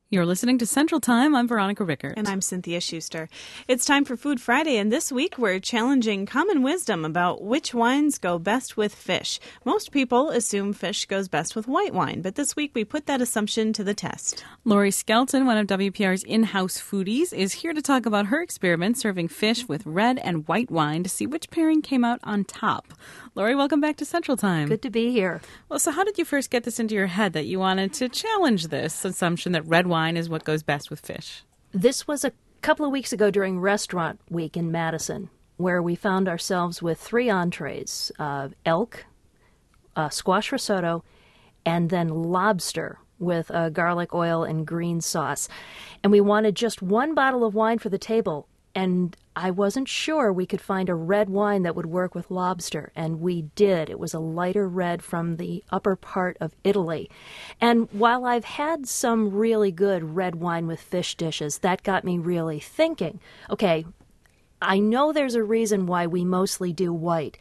You're listening to Central Time. I'm Veronica Rickert. And I'm Cynthia Schuster. It's time for Food Friday, and this week we're challenging common wisdom about which wines go best with fish. Most people assume fish goes best with white wine, but this week we put that assumption to the test. Lori Skelton, one of WPR's in-house foodies, is here to talk about her experiment serving fish with red and white wine to see which pairing came out on top. Lori, welcome back to Central Time. Good to be here. Well, so how did you first get this into your head that you wanted to challenge this assumption that red wine is what goes best with fish? This was a couple of weeks ago during Restaurant Week in Madison, where we found ourselves with 3 entrees, elk, squash risotto, and then lobster with garlic oil and green sauce. And we wanted just 1 bottle of wine for the table, and I wasn't sure we could find a red wine that would work with lobster, and we did. It was a lighter red from the upper part of Italy. And while I've had some really good red wine with fish dishes, that got me really thinking, okay, I know there's a reason why we mostly do white.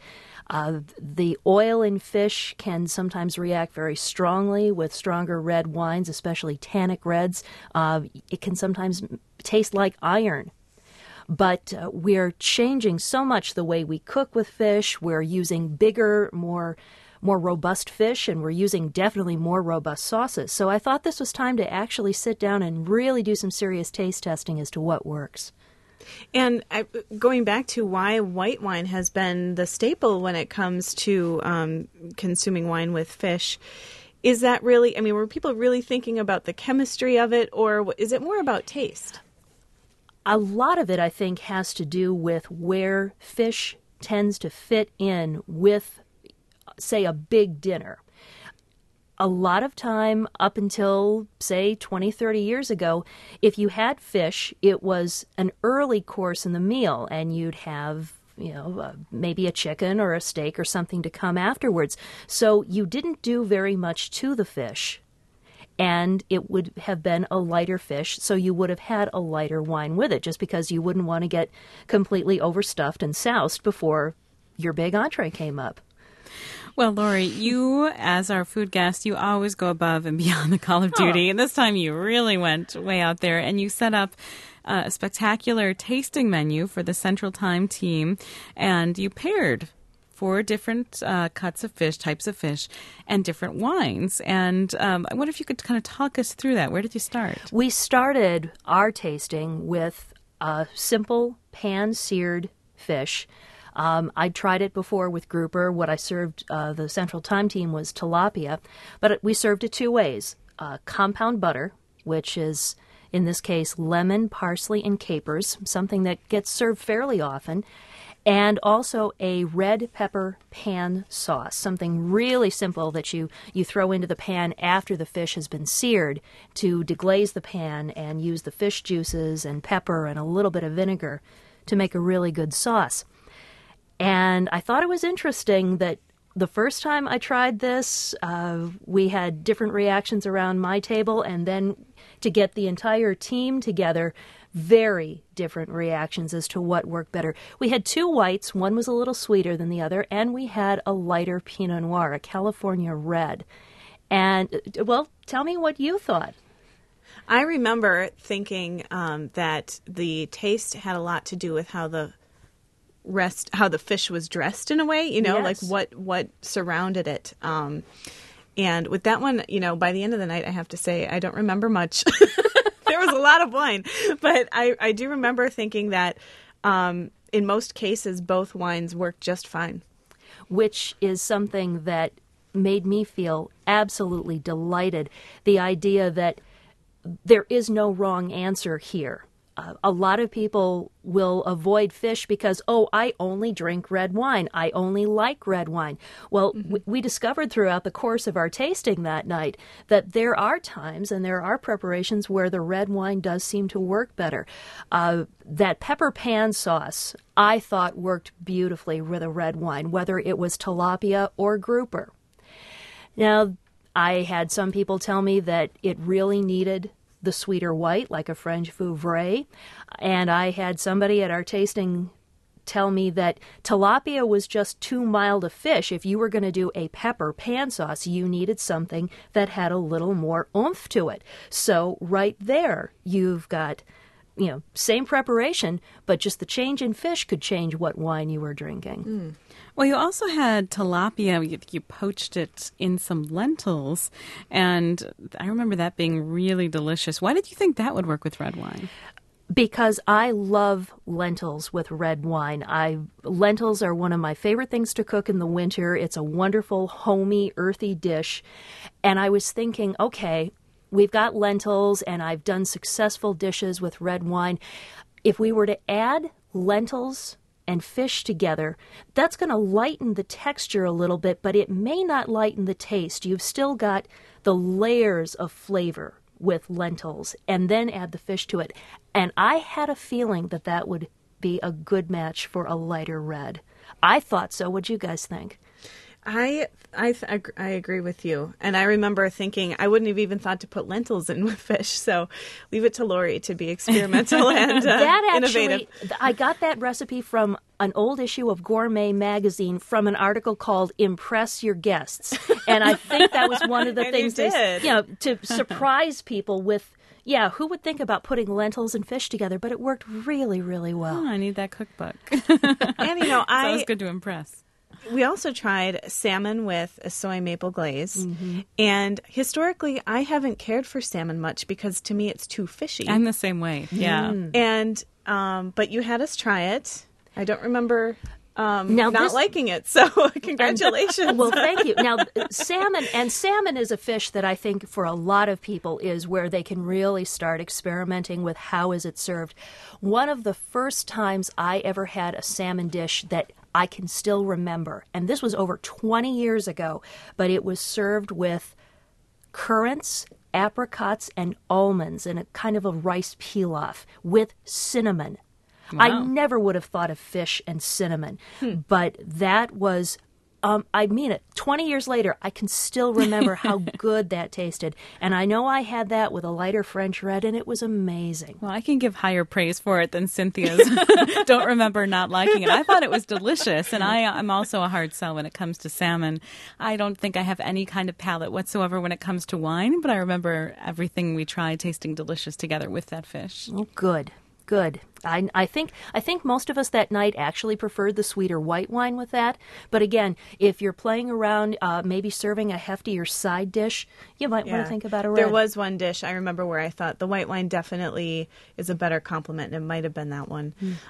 The oil in fish can sometimes react very strongly with stronger red wines, especially tannic reds. It can sometimes taste like iron. But we're changing so much the way we cook with fish. We're using bigger, more robust fish, and we're using definitely more robust sauces. So I thought this was time to actually sit down and really do some serious taste testing as to what works. And going back to why white wine has been the staple when it comes to consuming wine with fish, is that really, were people really thinking about the chemistry of it, or is it more about taste? A lot of it, I think, has to do with where fish tends to fit in with, say, a big dinner. A lot of time, up until, say, 20, 30 years ago, if you had fish, it was an early course in the meal, and you'd have maybe a chicken or a steak or something to come afterwards. So you didn't do very much to the fish. And it would have been a lighter fish, so you would have had a lighter wine with it, just because you wouldn't want to get completely overstuffed and soused before your big entree came up. Well, Lori, you, as our food guest, you always go above and beyond the call of duty. And this time you really went way out there, and you set up a spectacular tasting menu for the Central Time team, and you paired 4 different cuts of fish, types of fish, and different wines. And I wonder if you could kind of talk us through that. Where did you start? We started our tasting with a simple pan-seared fish. I'd tried it before with grouper. What I served the Central Time team was tilapia, but we served it 2 ways. Compound butter, which is, in this case, lemon, parsley, and capers, something that gets served fairly often. And also a red pepper pan sauce, something really simple that you throw into the pan after the fish has been seared to deglaze the pan and use the fish juices and pepper and a little bit of vinegar to make a really good sauce. And I thought it was interesting that the first time I tried this, we had different reactions around my table, and then to get the entire team together, very different reactions as to what worked better. We had 2 whites. One was a little sweeter than the other, and we had a lighter Pinot Noir, a California red. And, well, tell me what you thought. I remember thinking that the taste had a lot to do with how the fish was dressed in a way, Yes. like what surrounded it. And with that one, by the end of the night, I have to say, I don't remember much. There was a lot of wine, but I do remember thinking that in most cases, both wines worked just fine. Which is something that made me feel absolutely delighted. The idea that there is no wrong answer here. A lot of people will avoid fish because, I only drink red wine. I only like red wine. Well, we discovered throughout the course of our tasting that night that there are times and there are preparations where the red wine does seem to work better. That pepper pan sauce, I thought, worked beautifully with a red wine, whether it was tilapia or grouper. Now, I had some people tell me that it really needed the sweeter white, like a French Vouvray. And I had somebody at our tasting tell me that tilapia was just too mild a fish. If you were going to do a pepper pan sauce, you needed something that had a little more oomph to it. So right there, you've got, same preparation, but just the change in fish could change what wine you were drinking. Well, you also had tilapia. You poached it in some lentils, and I remember that being really delicious. Why did you think that would work with red wine? Because I love lentils with red wine. Lentils are one of my favorite things to cook in the winter. It's a wonderful, homey, earthy dish. And I was thinking, okay, we've got lentils, and I've done successful dishes with red wine. If we were to add lentils and fish together, that's going to lighten the texture a little bit, but it may not lighten the taste. You've still got the layers of flavor with lentils, and then add the fish to it. And I had a feeling that that would be a good match for a lighter red. I thought so. What'd you guys think? I agree with you. And I remember thinking I wouldn't have even thought to put lentils in with fish. So leave it to Lori to be experimental and innovative. I got that recipe from an old issue of Gourmet magazine from an article called Impress Your Guests. And I think that was one of the things to surprise people with. Yeah, who would think about putting lentils and fish together? But it worked really, really well. Oh, I need that cookbook. And So it was good to impress. We also tried salmon with a soy maple glaze. Mm-hmm. And historically, I haven't cared for salmon much because to me it's too fishy. I'm the same way. Yeah. And but you had us try it. I don't remember not liking it. So congratulations. Well, thank you. Now, salmon is a fish that I think for a lot of people is where they can really start experimenting with how is it served. One of the first times I ever had a salmon dish that I can still remember, and this was over 20 years ago, but it was served with currants, apricots, and almonds in a kind of a rice pilaf with cinnamon. Wow. I never would have thought of fish and cinnamon, but that was, I mean it, 20 years later, I can still remember how good that tasted. And I know I had that with a lighter French red, and it was amazing. Well, I can give higher praise for it than Cynthia's. Don't remember not liking it. I thought it was delicious, and I'm also a hard sell when it comes to salmon. I don't think I have any kind of palate whatsoever when it comes to wine, but I remember everything we tried tasting delicious together with that fish. Oh, good. Good. I think most of us that night actually preferred the sweeter white wine with that. But again, if you're playing around, maybe serving a heftier side dish, you might want to think about a red. There was one dish I remember where I thought the white wine definitely is a better complement, and it might have been that one.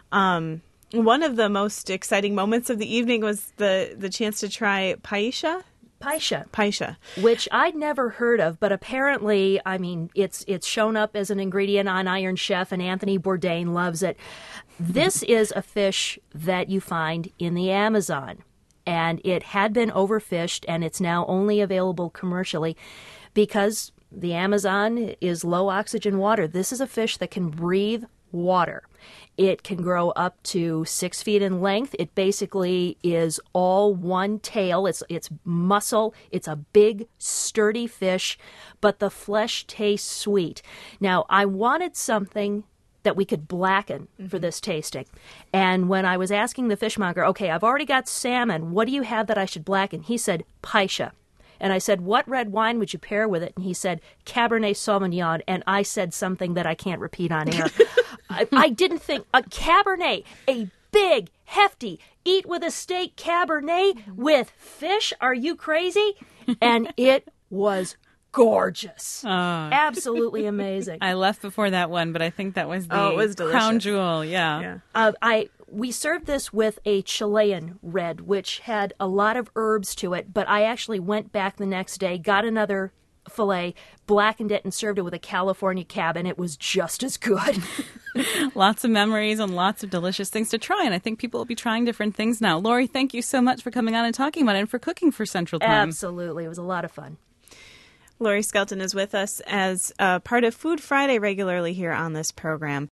One of the most exciting moments of the evening was the chance to try paella. Paella. Which I'd never heard of, but apparently, I mean, it's shown up as an ingredient on Iron Chef, and Anthony Bourdain loves it. This is a fish that you find in the Amazon, and it had been overfished, and it's now only available commercially because the Amazon is low oxygen water. This is a fish that can breathe water. It can grow up to 6 feet in length. It basically is all one tail. It's muscle. It's a big, sturdy fish, but the flesh tastes sweet. Now, I wanted something that we could blacken for this tasting. And when I was asking the fishmonger, okay, I've already got salmon. What do you have that I should blacken? He said, paella. And I said, what red wine would you pair with it? And he said, Cabernet Sauvignon. And I said something that I can't repeat on air. I didn't think a Cabernet, a big, hefty, eat with a steak Cabernet with fish. Are you crazy? And it was gorgeous. Absolutely amazing. I left before that one, but I think that was it was crown jewel. Yeah. We served this with a Chilean red, which had a lot of herbs to it, but I actually went back the next day, got another fillet, blackened it, and served it with a California Cab, and it was just as good. Lots of memories and lots of delicious things to try, and I think people will be trying different things now. Lori, thank you so much for coming on and talking about it and for cooking for Central Time. Absolutely. It was a lot of fun. Lori Skelton is with us as part of Food Friday regularly here on this program.